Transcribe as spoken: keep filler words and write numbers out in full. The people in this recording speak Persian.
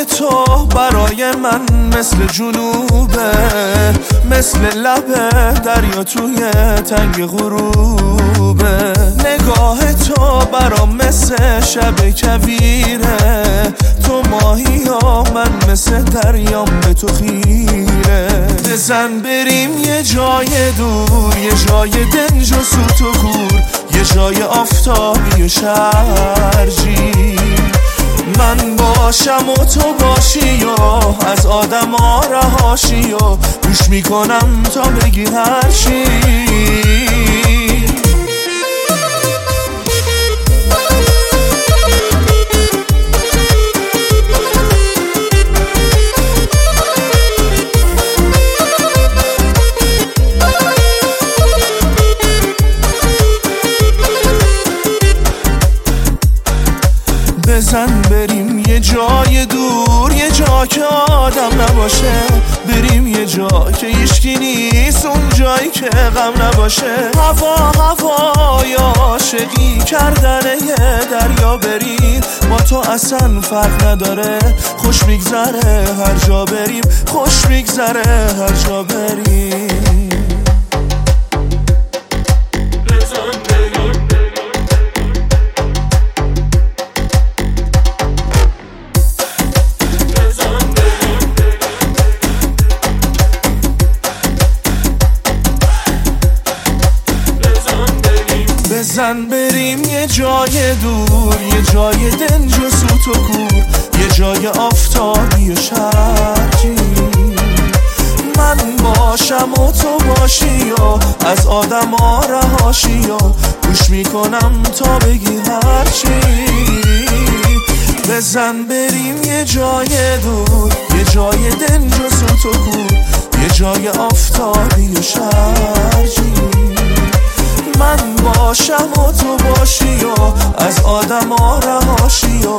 تو برای من مثل جنوبه، مثل لب دریا توی تنگ غروبه. نگاه تو برام مثل شب کویره، تو ماهی ها من مثل دریام به تو خیره. بزن بریم یه جای دور، یه جای دنج و سوت و کور، یه جای آفتابی و شرجی. من باشم و تو باشی و از آدم ها رهاشی و گوش میکنم تا بگی هر چی. بزن بریم یه جای دور، یه جا که آدم نباشه. بریم یه جا که هیچکی نیست، اون جایی که غم نباشه. هوا هوای عاشقی کردن یه دریا بریم، با تو اصلا فرق نداره. خوش میگذره هر جا بریم، خوش میگذره هر جا بریم. بزن بریم یه جای دور، یه جای دنج و سوت و کور، یه جای آفتابی و شرجی. من باشم و تو باشی و از آدم ها رهاشی و گوش میکنم تا بگی هرچی. بزن بریم یه جای دور، یه جای دنج و سوت و کور، یه جای آفتابی و شرجی. من باشم و تو باشی و از آدم ها رهاشی و